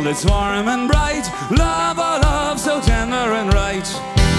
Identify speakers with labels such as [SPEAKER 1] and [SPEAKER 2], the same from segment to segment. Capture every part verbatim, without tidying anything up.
[SPEAKER 1] that's warm and bright. Love, oh love, so tender and right.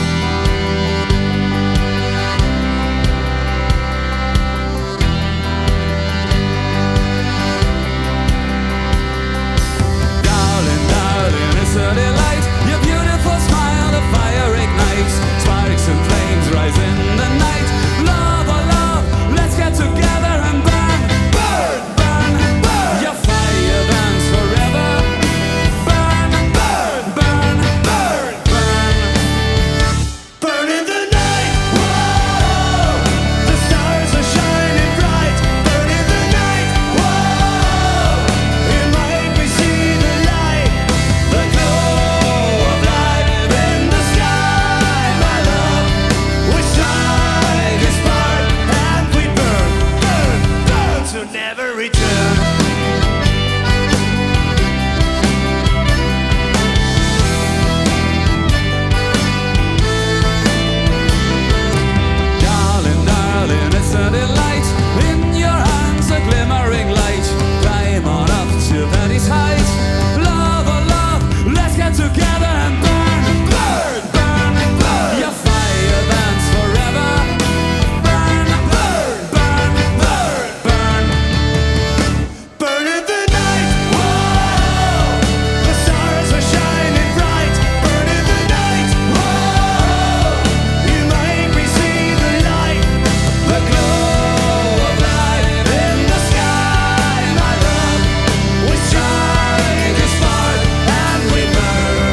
[SPEAKER 1] Darling, darling, it's a delight. Your beautiful smile, the fire ignites. Sparks and flames rise in the night. Love, oh love, let's get together and burn. Burn, burn, burn. Your fire burns forever. Burn, burn, burn, burn, burn. Burn in the night. Whoa, the stars are shining bright. Burn in the night. Whoa, it might be see the light, the glow of life in the sky. My love, we strike a spark and we burn, burn, burn to never return. Darling, darling, it's a delight. In your hands a glimmering light. Climb on up to Betty's height. Love, oh love, let's get together and burn. Burn, burn, burn. Your fire burns forever. Burn, burn, burn, burn, burn. Burn in the night. Whoa, the stars are shining bright. Burn in the night. Whoa, you make me see the light, the glow of life in the sky. My love, we strike a spark and we burn.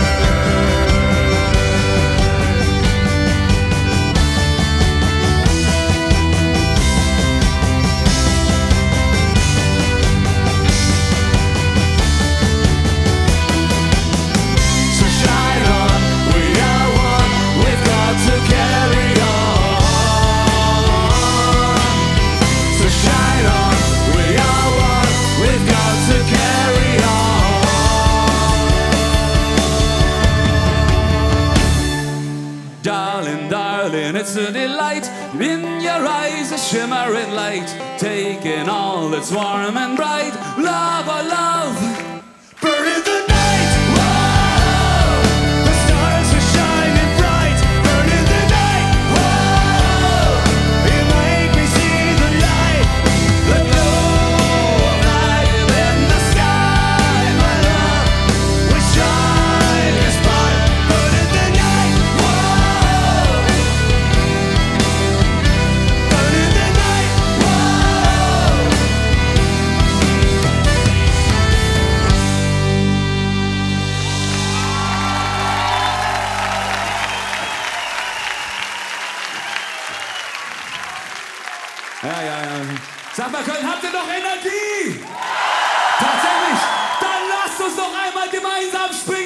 [SPEAKER 1] So shine on, we are one. We've got to carry on. So shine on, we are one. We've got to carry on. Darling, darling, it's a delight. In your eyes, a shimmering light, taking all that's warm and bright. Love, oh love, burn in the night. Whoa, the stars are shining bright. Burn in the night. Whoa, you make me see the light, the glow of life in the sky. My love, we shine a spark. Burn in the night. Whoa, burn in the night. Whoa. Ja, ja, ja. Sag mal, Köln, habt ihr noch Energie? Tatsächlich? Dann lasst uns noch einmal gemeinsam spielen.